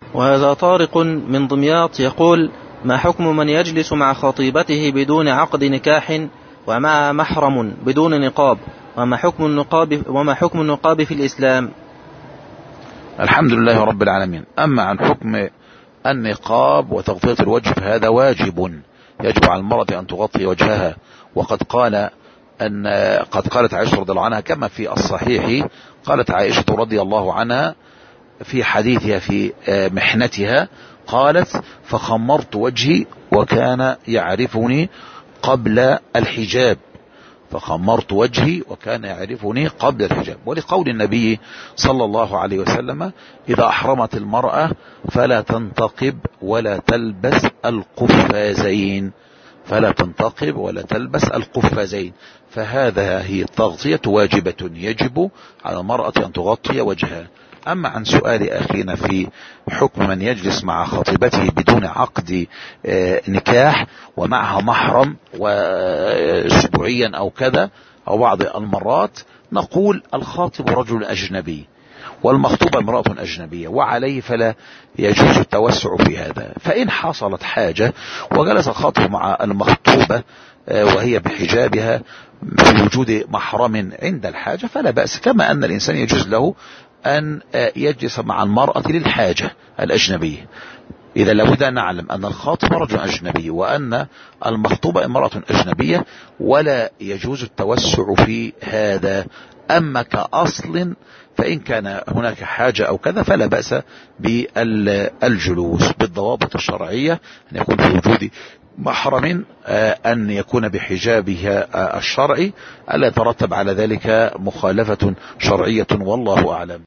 وهذا طارق من دمياط يقول: ما حكم من يجلس مع خطيبته بدون عقد نكاح ومع محرم بدون نقاب؟ وما حكم النقاب في الإسلام؟ الحمد لله رب العالمين. أما عن حكم النقاب وتغطية الوجه فهذا واجب، يجب على المرأة أن تغطي وجهها. وقد قالت عائشة رضي الله عنها كما في الصحيح، قالت عائشة رضي الله عنها في حديثها في محنتها، قالت: فخمرت وجهي وكان يعرفني قبل الحجاب. فخمرت وجهي وكان يعرفني قبل الحجاب. ولقول النبي صلى الله عليه وسلم: إذا أحرمت المرأة فلا تنتقب ولا تلبس القفازين. فلا تنتقب ولا تلبس القفازين. فهذا هي التغطية واجبة، يجب على المرأة أن تغطي وجهها. أما عن سؤال أخينا في حكم من يجلس مع خطيبته بدون عقد نكاح ومعها محرم وأسبوعيا أو كذا أو بعض المرات، نقول: الخاطب رجل أجنبي والمخطوبة امرأة أجنبية، وعليه فلا يجوز التوسع في هذا. فإن حصلت حاجة وجلس الخاطب مع المخطوبة وهي بحجابها في وجود محرم عند الحاجة فلا بأس، كما أن الإنسان يجوز له أن يجلس مع المرأة للحاجة الأجنبية. إذا لابد أن نعلم أن الخاطب رجل أجنبي وأن المخطوبة امرأة أجنبية، ولا يجوز التوسع في هذا. أما كأصل فإن كان هناك حاجة أو كذا فلا بأس بالجلوس بالضوابط الشرعية، أن يكون في وجود محرم، أن يكون بحجابها الشرعي، ألا يترتب على ذلك مخالفة شرعية، والله أعلم.